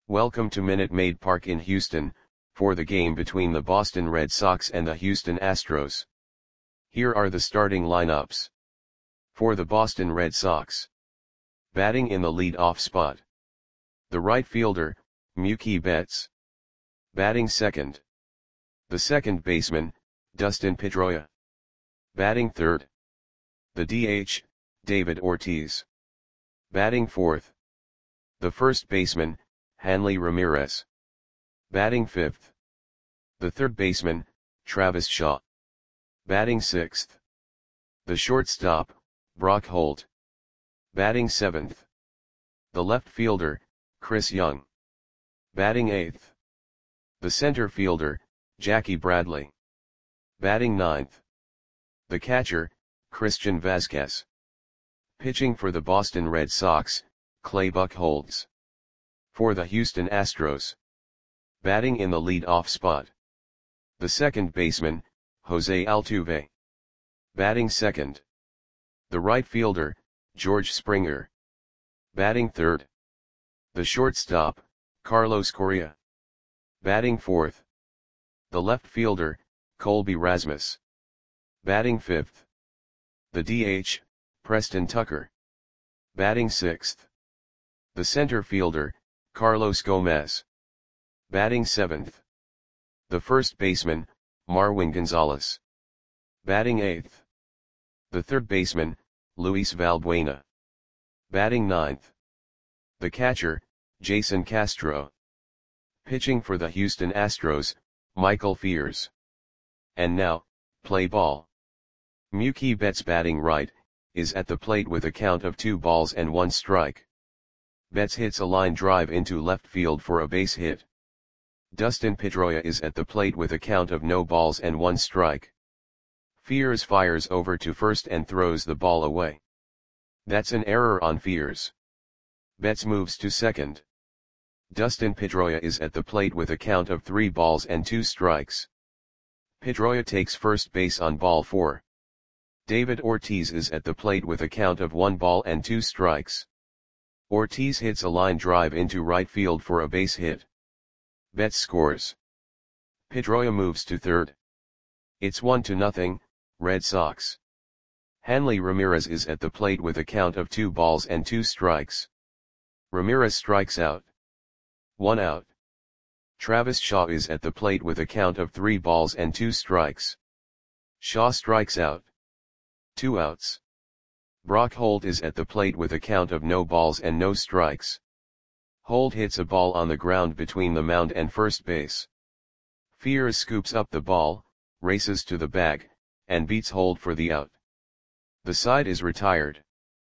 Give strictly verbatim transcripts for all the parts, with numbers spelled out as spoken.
Welcome to Minute Maid Park in Houston, for the game between the Boston Red Sox and the Houston Astros. Here are the starting lineups. For the Boston Red Sox. Batting in the lead-off spot. The right fielder, Mookie Betts. Batting second. The second baseman, Dustin Pedroia. Batting third. The D H, David Ortiz. Batting fourth. The first baseman, Hanley Ramirez. Batting fifth. The third baseman, Travis Shaw. Batting sixth. The shortstop, Brock Holt. Batting seventh. The left fielder, Chris Young. Batting eighth. The center fielder, Jackie Bradley. Batting ninth. The catcher, Christian Vazquez. Pitching for the Boston Red Sox, Clay Buchholz. For the Houston Astros. Batting in the lead-off spot. The second baseman, Jose Altuve. Batting second. The right fielder, George Springer. Batting third. The shortstop, Carlos Correa. Batting fourth. The left fielder, Colby Rasmus. Batting fifth. The D H, Preston Tucker. Batting sixth. The center fielder, Carlos Gomez. Batting seventh. The first baseman, Marwin Gonzalez. Batting eighth. The third baseman, Luis Valbuena. Batting ninth. The catcher, Jason Castro. Pitching for the Houston Astros, Michael Fiers. And now, play ball. Mookie Betts batting right, is at the plate with a count of two balls and one strike. Betts hits a line drive into left field for a base hit. Dustin Pedroia is at the plate with a count of no balls and one strike. Fiers fires over to first and throws the ball away. That's an error on Fiers. Betts moves to second. Dustin Pedroia is at the plate with a count of three balls and two strikes. Pedroia takes first base on ball four. David Ortiz is at the plate with a count of one ball and two strikes. Ortiz hits a line drive into right field for a base hit. Betts scores. Pedroia moves to third. It's one to nothing, Red Sox. Hanley Ramirez is at the plate with a count of two balls and two strikes. Ramirez strikes out. One out. Travis Shaw is at the plate with a count of three balls and two strikes. Shaw strikes out. Two outs. Brock Holt is at the plate with a count of no balls and no strikes. Holt hits a ball on the ground between the mound and first base. Fiers scoops up the ball, races to the bag, and beats Holt for the out. The side is retired.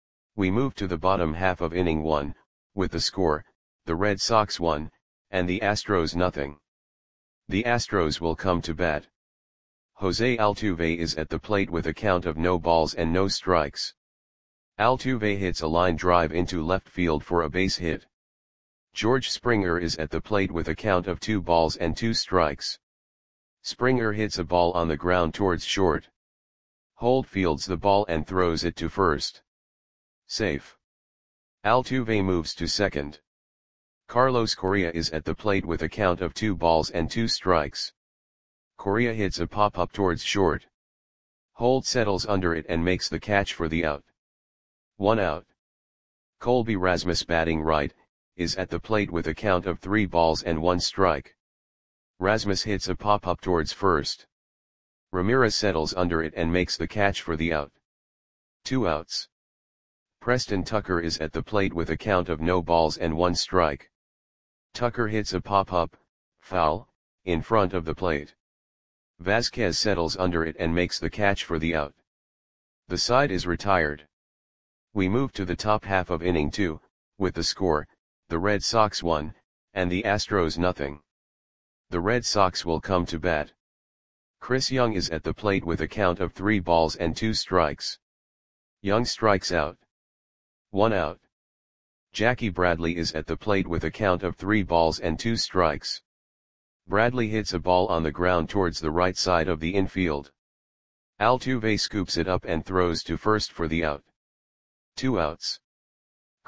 We move to the bottom half of inning one, with the score, the Red Sox one, and the Astros nothing. The Astros will come to bat. Jose Altuve is at the plate with a count of no balls and no strikes. Altuve hits a line drive into left field for a base hit. George Springer is at the plate with a count of two balls and two strikes. Springer hits a ball on the ground towards short. Holt fields the ball and throws it to first. Safe. Altuve moves to second. Carlos Correa is at the plate with a count of two balls and two strikes. Correa hits a pop-up towards short. Holt settles under it and makes the catch for the out. One out. Colby Rasmus batting right, is at the plate with a count of three balls and one strike. Rasmus hits a pop-up towards first. Ramirez settles under it and makes the catch for the out. Two outs. Preston Tucker is at the plate with a count of no balls and one strike. Tucker hits a pop-up, foul, in front of the plate. Vazquez settles under it and makes the catch for the out. The side is retired. We move to the top half of inning two, with the score, the Red Sox one, and the Astros nothing. The Red Sox will come to bat. Chris Young is at the plate with a count of three balls and two strikes. Young strikes out. One out. Jackie Bradley is at the plate with a count of three balls and two strikes. Bradley hits a ball on the ground towards the right side of the infield. Altuve scoops it up and throws to first for the out. Two outs.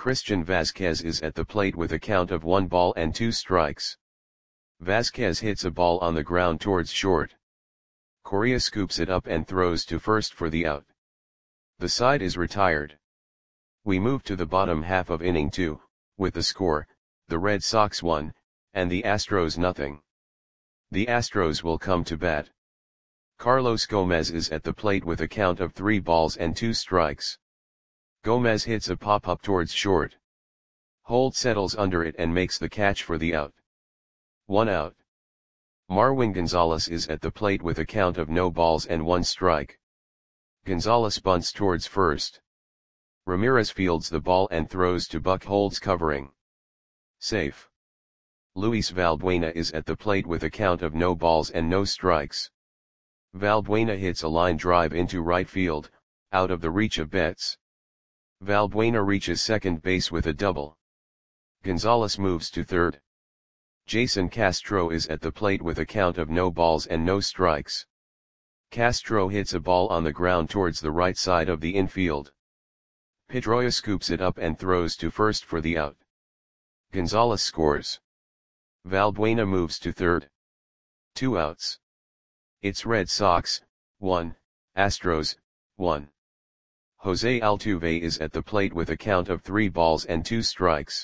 Christian Vasquez is at the plate with a count of one ball and two strikes. Vasquez hits a ball on the ground towards short. Correa scoops it up and throws to first for the out. The side is retired. We move to the bottom half of inning two, with the score, the Red Sox one, and the Astros nothing. The Astros will come to bat. Carlos Gomez is at the plate with a count of three balls and two strikes. Gomez hits a pop-up towards short. Holt settles under it and makes the catch for the out. One out. Marwin Gonzalez is at the plate with a count of no balls and one strike. Gonzalez bunts towards first. Ramirez fields the ball and throws to Buck Holt's covering. Safe. Luis Valbuena is at the plate with a count of no balls and no strikes. Valbuena hits a line drive into right field, out of the reach of Betts. Valbuena reaches second base with a double. Gonzalez moves to third. Jason Castro is at the plate with a count of no balls and no strikes. Castro hits a ball on the ground towards the right side of the infield. Pedroia scoops it up and throws to first for the out. Gonzalez scores. Valbuena moves to third. Two outs. It's Red Sox, one, Astros, one. Jose Altuve is at the plate with a count of three balls and two strikes.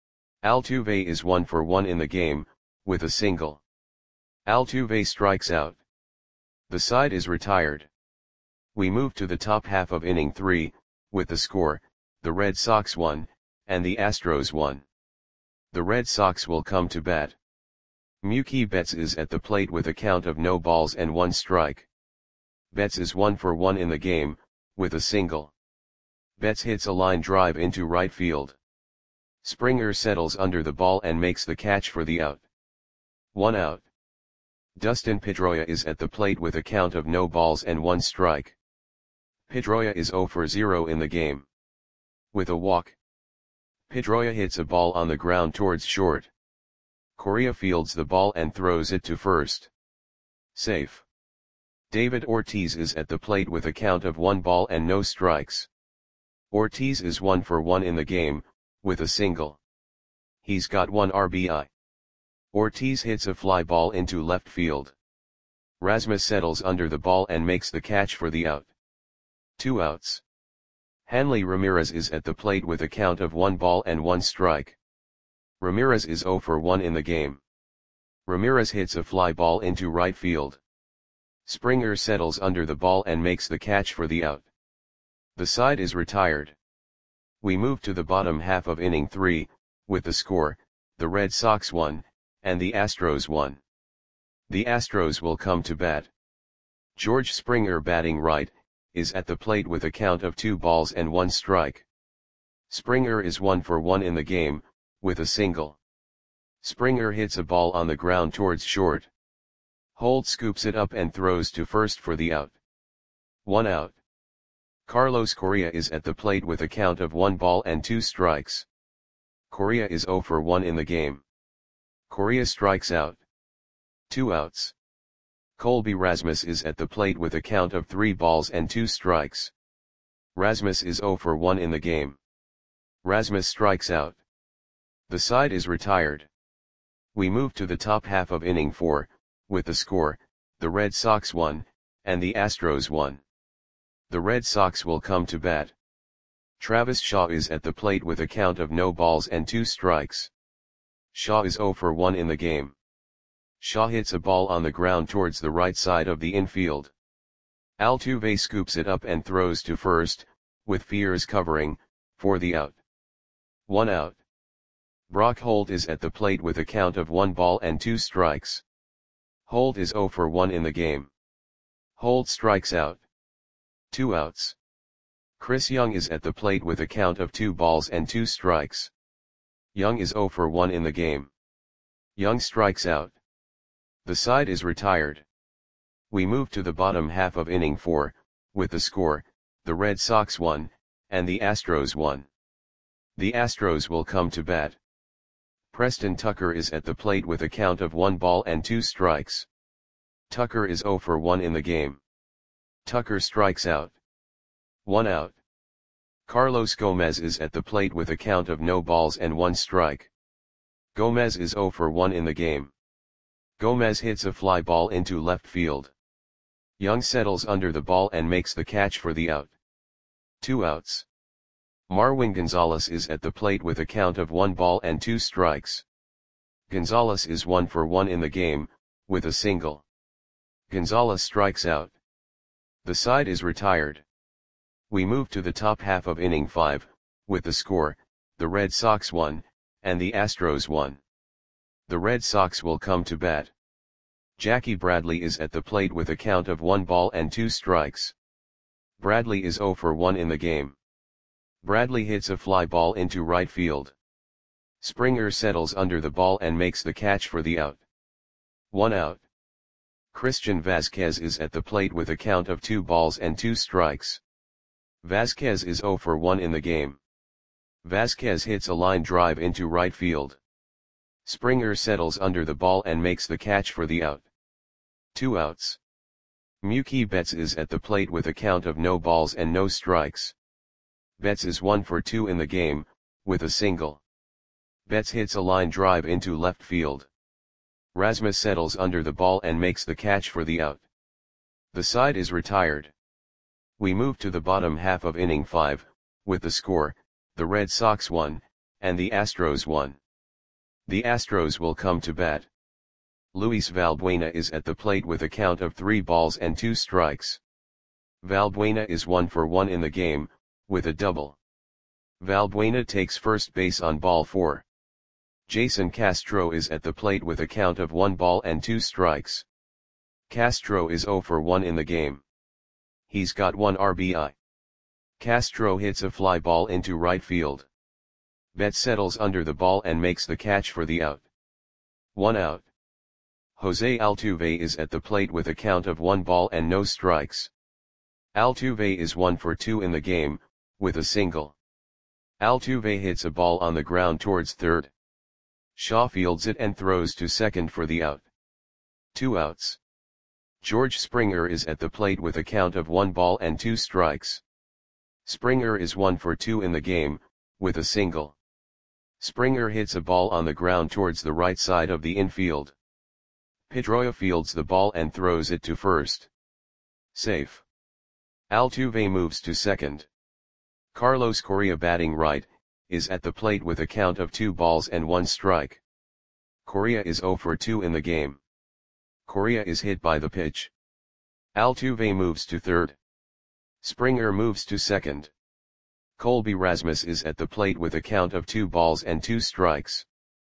Altuve is one for one in the game, with a single. Altuve strikes out. The side is retired. We move to the top half of inning three, with the score, the Red Sox one, and the Astros one. The Red Sox will come to bat. Mookie Betts is at the plate with a count of no balls and one strike. Betts is one for one in the game, with a single. Betts hits a line drive into right field. Springer settles under the ball and makes the catch for the out. One out. Dustin Pedroia is at the plate with a count of no balls and one strike. Pedroia is zero for zero in the game. With a walk. Pedroia hits a ball on the ground towards short. Correa fields the ball and throws it to first. Safe. David Ortiz is at the plate with a count of one ball and no strikes. Ortiz is one for one in the game, with a single. He's got one R B I. Ortiz hits a fly ball into left field. Rasmus settles under the ball and makes the catch for the out. Two outs. Hanley Ramirez is at the plate with a count of one ball and one strike. Ramirez is zero for one in the game. Ramirez hits a fly ball into right field. Springer settles under the ball and makes the catch for the out. The side is retired. We move to the bottom half of inning three, with the score, the Red Sox one, and the Astros one. The Astros will come to bat. George Springer, batting right, is at the plate with a count of two balls and one strike. Springer is one for one in the game, with a single. Springer hits a ball on the ground towards short. Holt scoops it up and throws to first for the out. One out. Carlos Correa is at the plate with a count of one ball and two strikes. Correa is zero for one in the game. Correa strikes out. Two outs. Colby Rasmus is at the plate with a count of three balls and two strikes. Rasmus is zero for one in the game. Rasmus strikes out. The side is retired. We move to the top half of inning four, with the score, the Red Sox one, and the Astros one. The Red Sox will come to bat. Travis Shaw is at the plate with a count of no balls and two strikes. Shaw is zero for one in the game. Shaw hits a ball on the ground towards the right side of the infield. Altuve scoops it up and throws to first, with Fiers covering, for the out. One out. Brock Holt is at the plate with a count of one ball and two strikes. Holt is zero for one in the game. Holt strikes out. Two outs. Chris Young is at the plate with a count of two balls and two strikes. Young is zero for one in the game. Young strikes out. The side is retired. We move to the bottom half of inning four, with the score, the Red Sox one, and the Astros one. The Astros will come to bat. Preston Tucker is at the plate with a count of one ball and two strikes. Tucker is zero for one in the game. Tucker strikes out. One out. Carlos Gomez is at the plate with a count of no balls and one strike. Gomez is zero for one in the game. Gomez hits a fly ball into left field. Young settles under the ball and makes the catch for the out. Two outs. Marwin Gonzalez is at the plate with a count of one ball and two strikes. Gonzalez is one for one in the game, with a single. Gonzalez strikes out. The side is retired. We move to the top half of inning five, with the score, the Red Sox won, and the Astros won. The Red Sox will come to bat. Jackie Bradley is at the plate with a count of one ball and two strikes. Bradley is zero for one in the game. Bradley hits a fly ball into right field. Springer settles under the ball and makes the catch for the out. One out. Christian Vasquez is at the plate with a count of two balls and two strikes. Vasquez is zero for one in the game. Vasquez hits a line drive into right field. Springer settles under the ball and makes the catch for the out. Two outs. Mookie Betts is at the plate with a count of no balls and no strikes. Betts is one for two in the game, with a single. Betts hits a line drive into left field. Rasmus settles under the ball and makes the catch for the out. The side is retired. We move to the bottom half of inning five, with the score, the Red Sox won, and the Astros won. The Astros will come to bat. Luis Valbuena is at the plate with a count of three balls and two strikes. Valbuena is one for one in the game, with a double. Valbuena takes first base on ball four. Jason Castro is at the plate with a count of one ball and two strikes. Castro is zero for one in the game. He's got one R B I. Castro hits a fly ball into right field. Betts settles under the ball and makes the catch for the out. One out. Jose Altuve is at the plate with a count of one ball and no strikes. Altuve is one for two in the game, with a single. Altuve hits a ball on the ground towards third. Shaw fields it and throws to second for the out. Two outs. George Springer is at the plate with a count of one ball and two strikes. Springer is one for two in the game, with a single. Springer hits a ball on the ground towards the right side of the infield. Pedroia fields the ball and throws it to first. Safe. Altuve moves to second. Carlos Correa, batting right, is at the plate with a count of two balls and one strike. Correa is zero for two in the game. Correa is hit by the pitch. Altuve moves to third. Springer moves to second. Colby Rasmus is at the plate with a count of two balls and two strikes.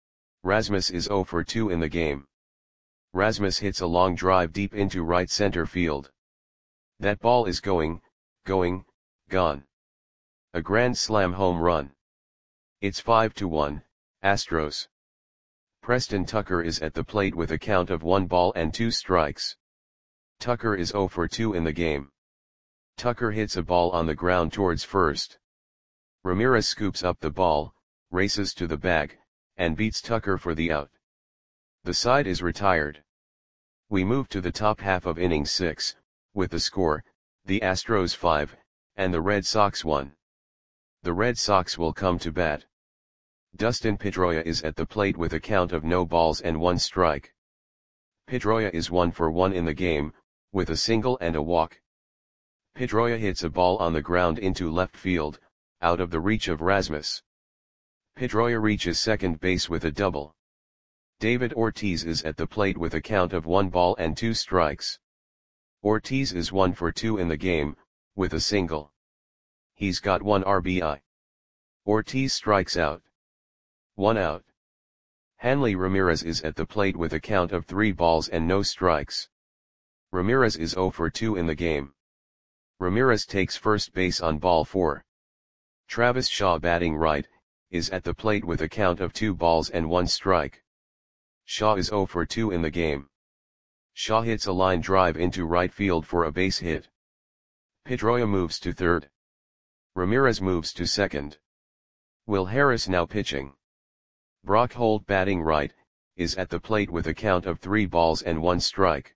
Rasmus is zero for two in the game. Rasmus hits a long drive deep into right center field. That ball is going, going, gone. A grand slam home run. It's five to one, Astros. Preston Tucker is at the plate with a count of one ball and two strikes. Tucker is zero for two in the game. Tucker hits a ball on the ground towards first. Ramirez scoops up the ball, races to the bag, and beats Tucker for the out. The side is retired. We move to the top half of inning six, with the score, the Astros five, and the Red Sox one. The Red Sox will come to bat. Dustin Pedroia is at the plate with a count of no balls and one strike. Pedroia is one for one in the game, with a single and a walk. Pedroia hits a ball on the ground into left field, out of the reach of Rasmus. Pedroia reaches second base with a double. David Ortiz is at the plate with a count of one ball and two strikes. Ortiz is one for two in the game, with a single. He's got one R B I. Ortiz strikes out. One out. Hanley Ramirez is at the plate with a count of three balls and no strikes. Ramirez is zero for two in the game. Ramirez takes first base on ball four. Travis Shaw, batting right, is at the plate with a count of two balls and one strike. Shaw is zero for two in the game. Shaw hits a line drive into right field for a base hit. Pedroia moves to third. Ramirez moves to second. Will Harris now pitching. Brock Holt, batting right, is at the plate with a count of three balls and one strike.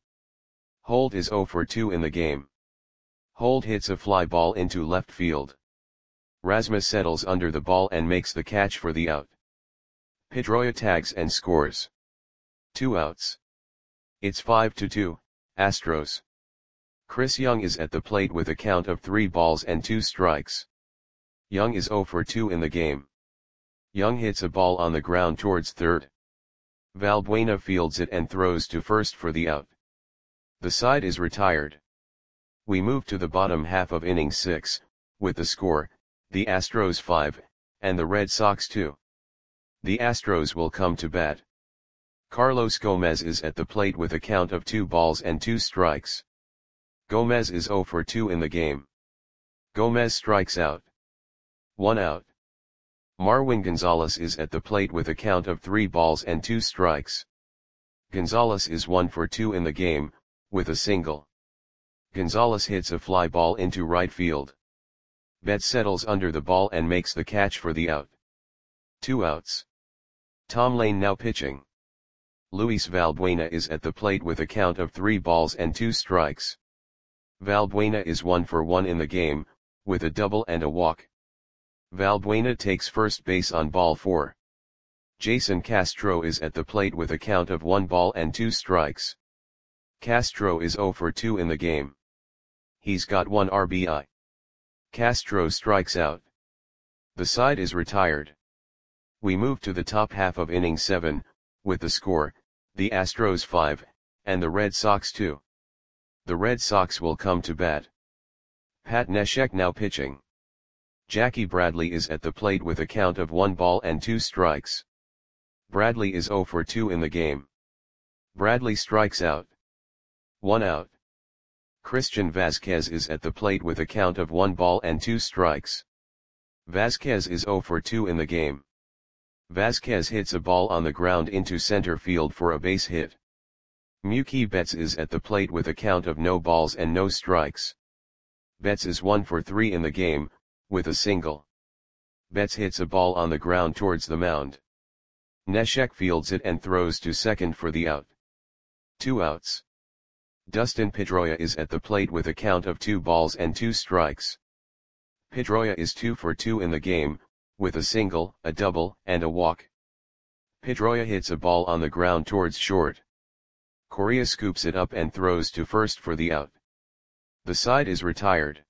Holt is zero for two in the game. Holt hits a fly ball into left field. Rasmus settles under the ball and makes the catch for the out. Pedroia tags and scores. Two outs. It's five to two, Astros. Chris Young is at the plate with a count of three balls and two strikes. Young is zero for two in the game. Young hits a ball on the ground towards third. Valbuena fields it and throws to first for the out. The side is retired. We move to the bottom half of inning six, with the score, the Astros five, and the Red Sox two. The Astros will come to bat. Carlos Gomez is at the plate with a count of two balls and two strikes. Gomez is zero for two in the game. Gomez strikes out. One out. Marwin Gonzalez is at the plate with a count of three balls and two strikes. Gonzalez is one for two in the game, with a single. Gonzalez hits a fly ball into right field. Betts settles under the ball and makes the catch for the out. Two outs. Tom Lane now pitching. Luis Valbuena is at the plate with a count of three balls and two strikes. Valbuena is one for one in the game, with a double and a walk. Valbuena takes first base on ball four. Jason Castro is at the plate with a count of one ball and two strikes. Castro is zero for two in the game. He's got one R B I. Castro strikes out. The side is retired. We move to the top half of inning seven, with the score, the Astros five, and the Red Sox two. The Red Sox will come to bat. Pat Neshek now pitching. Jackie Bradley is at the plate with a count of one ball and two strikes. Bradley is zero for two in the game. Bradley strikes out. One out. Christian Vasquez is at the plate with a count of one ball and two strikes. Vasquez is zero for two in the game. Vasquez hits a ball on the ground into center field for a base hit. Mookie Betts is at the plate with a count of no balls and no strikes. Betts is one for three in the game, with a single. Betts hits a ball on the ground towards the mound. Neshek fields it and throws to second for the out. Two outs. Dustin Pedroia is at the plate with a count of two balls and two strikes. Pedroia is two for two in the game, with a single, a double, and a walk. Pedroia hits a ball on the ground towards short. Correa scoops it up and throws to first for the out. The side is retired.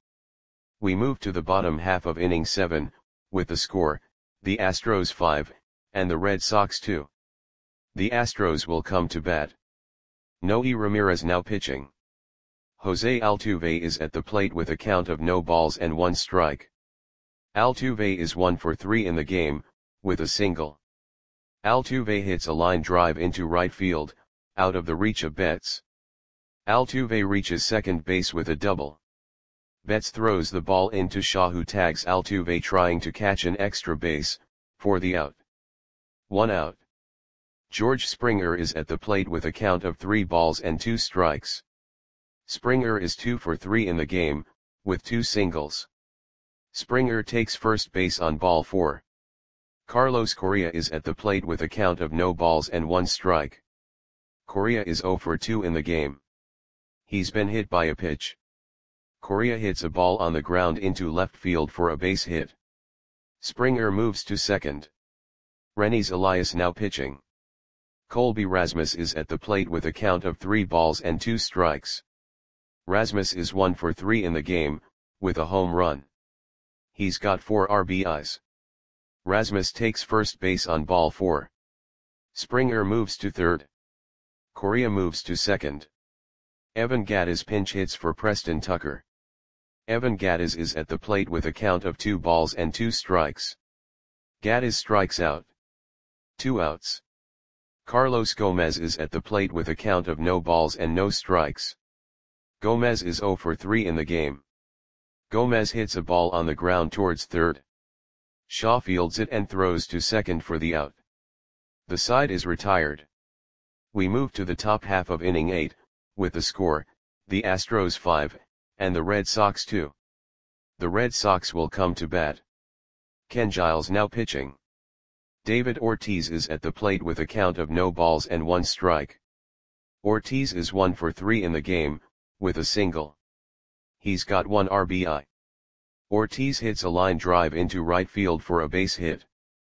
We move to the bottom half of inning seven, with the score, the Astros five, and the Red Sox two. The Astros will come to bat. Noe Ramirez now pitching. Jose Altuve is at the plate with a count of no balls and one strike. Altuve is one for three in the game, with a single. Altuve hits a line drive into right field, out of the reach of Betts. Altuve reaches second base with a double. Betts throws the ball into Shaw, who tags Altuve trying to catch an extra base, for the out. One out. George Springer is at the plate with a count of three balls and two strikes. Springer is two for three in the game, with two singles. Springer takes first base on ball four. Carlos Correa is at the plate with a count of no balls and one strike. Correa is zero for two in the game. He's been hit by a pitch. Correa hits a ball on the ground into left field for a base hit. Springer moves to second. Renis Elias now pitching. Colby Rasmus is at the plate with a count of three balls and two strikes. Rasmus is one for three in the game, with a home run. He's got four R B Is. Rasmus takes first base on ball four. Springer moves to third. Correa moves to second. Evan Gattis pinch hits for Preston Tucker. Evan Gattis is at the plate with a count of two balls and two strikes. Gattis strikes out. Two outs. Carlos Gomez is at the plate with a count of no balls and no strikes. Gomez is zero for three in the game. Gomez hits a ball on the ground towards third. Shaw fields it and throws to second for the out. The side is retired. We move to the top half of inning eight, with the score, the Astros five, and the Red Sox two. The Red Sox will come to bat. Ken Giles now pitching. David Ortiz is at the plate with a count of no balls and one strike. Ortiz is one for three in the game, with a single. He's got one R B I. Ortiz hits a line drive into right field for a base hit.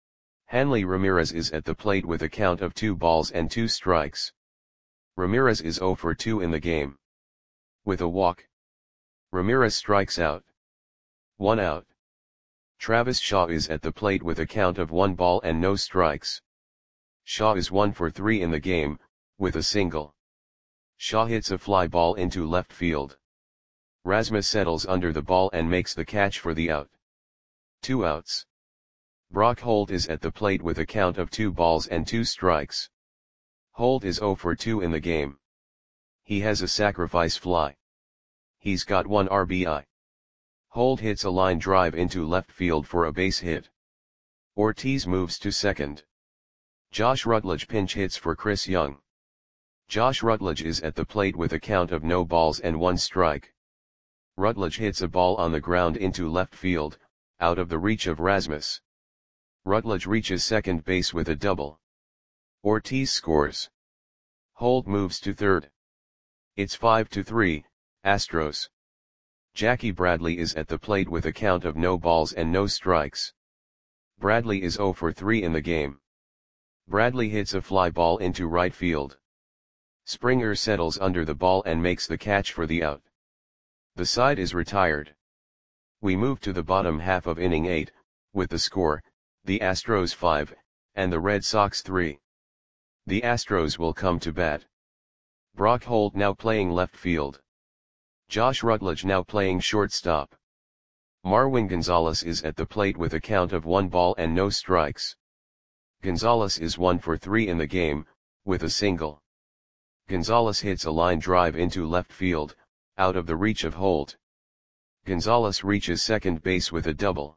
Hanley Ramirez is at the plate with a count of two balls and two strikes. Ramirez is zero for two in the game. With a walk, Ramirez strikes out. One out. Travis Shaw is at the plate with a count of one ball and no strikes. Shaw is one for three in the game, with a single. Shaw hits a fly ball into left field. Rasmus settles under the ball and makes the catch for the out. Two outs. Brock Holt is at the plate with a count of two balls and two strikes. Holt is zero for two in the game. He has a sacrifice fly. He's got one R B I. Holt hits a line drive into left field for a base hit. Ortiz moves to second. Josh Rutledge pinch hits for Chris Young. Josh Rutledge is at the plate with a count of no balls and one strike. Rutledge hits a ball on the ground into left field, out of the reach of Rasmus. Rutledge reaches second base with a double. Ortiz scores. Holt moves to third. It's five to three, Astros. Jackie Bradley is at the plate with a count of no balls and no strikes. Bradley is zero for three in the game. Bradley hits a fly ball into right field. Springer settles under the ball and makes the catch for the out. The side is retired. We move to the bottom half of inning eight, with the score, the Astros five, and the Red Sox three. The Astros will come to bat. Brock Holt now playing left field. Josh Rutledge now playing shortstop. Marwin Gonzalez is at the plate with a count of one ball and no strikes. Gonzalez is one for three in the game, with a single. Gonzalez hits a line drive into left field, out of the reach of Holt. Gonzalez reaches second base with a double.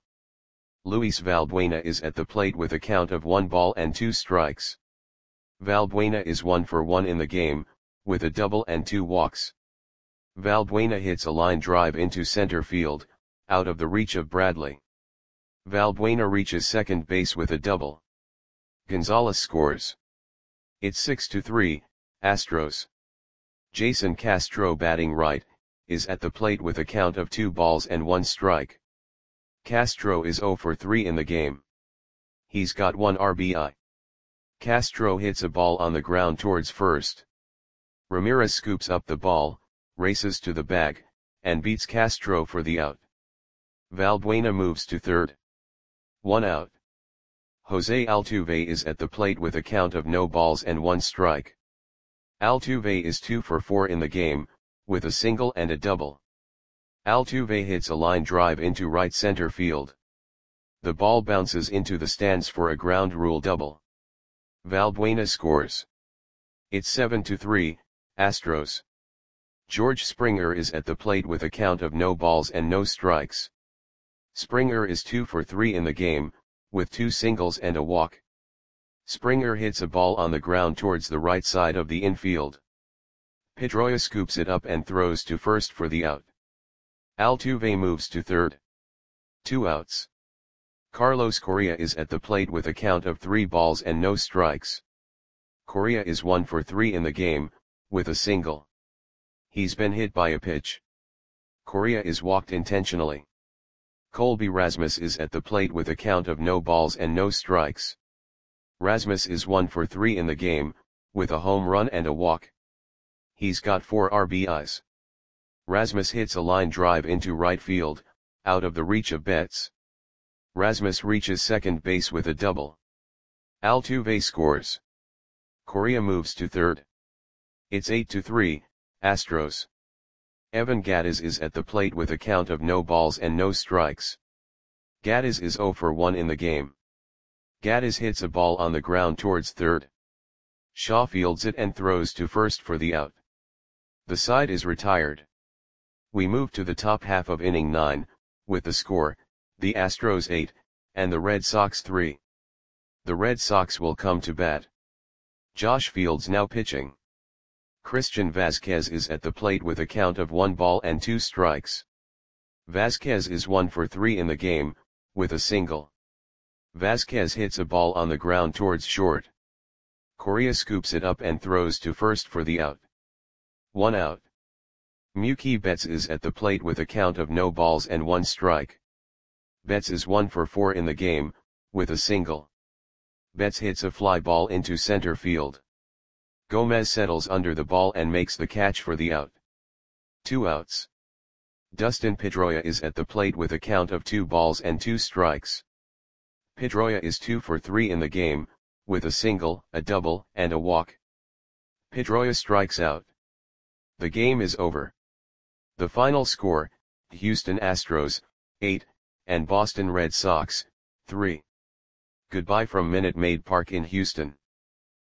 Luis Valbuena is at the plate with a count of one ball and two strikes. Valbuena is one for one in the game, with a double and two walks. Valbuena hits a line drive into center field, out of the reach of Bradley. Valbuena reaches second base with a double. Gonzalez scores. It's six to three, Astros. Jason Castro batting right, is at the plate with a count of two balls and one strike. Castro is zero for three in the game. He's got one R B I. Castro hits a ball on the ground towards first. Ramirez scoops up the ball, races to the bag, and beats Castro for the out. Valbuena moves to third. One out. Jose Altuve is at the plate with a count of no balls and one strike. Altuve is two for four in the game, with a single and a double. Altuve hits a line drive into right center field. The ball bounces into the stands for a ground rule double. Valbuena scores. It's seven to three, Astros. George Springer is at the plate with a count of no balls and no strikes. Springer is two for three in the game, with two singles and a walk. Springer hits a ball on the ground towards the right side of the infield. Pedroia scoops it up and throws to first for the out. Altuve moves to third. Two outs. Carlos Correa is at the plate with a count of three balls and no strikes. Correa is one for three in the game, with a single. He's been hit by a pitch. Correa is walked intentionally. Colby Rasmus is at the plate with a count of no balls and no strikes. Rasmus is one for three in the game, with a home run and a walk. He's got four R B Is. Rasmus hits a line drive into right field, out of the reach of Betts. Rasmus reaches second base with a double. Altuve scores. Correa moves to third. It's eight to three, Astros. Evan Gattis is at the plate with a count of no balls and no strikes. Gattis is zero for one in the game. Gattis hits a ball on the ground towards third. Shaw fields it and throws to first for the out. The side is retired. We move to the top half of inning nine, with the score, the Astros eight, and the Red Sox three. The Red Sox will come to bat. Josh Fields now pitching. Christian Vazquez is at the plate with a count of one ball and two strikes. Vazquez is one for three in the game, with a single. Vazquez hits a ball on the ground towards short. Correa scoops it up and throws to first for the out. One out. Mookie Betts is at the plate with a count of no balls and one strike. Betts is one for four in the game, with a single. Betts hits a fly ball into center field. Gomez settles under the ball and makes the catch for the out. Two outs. Dustin Pedroia is at the plate with a count of two balls and two strikes. Pedroia is two for three in the game, with a single, a double, and a walk. Pedroia strikes out. The game is over. The final score, Houston Astros, eight, and Boston Red Sox, three. Goodbye from Minute Maid Park in Houston.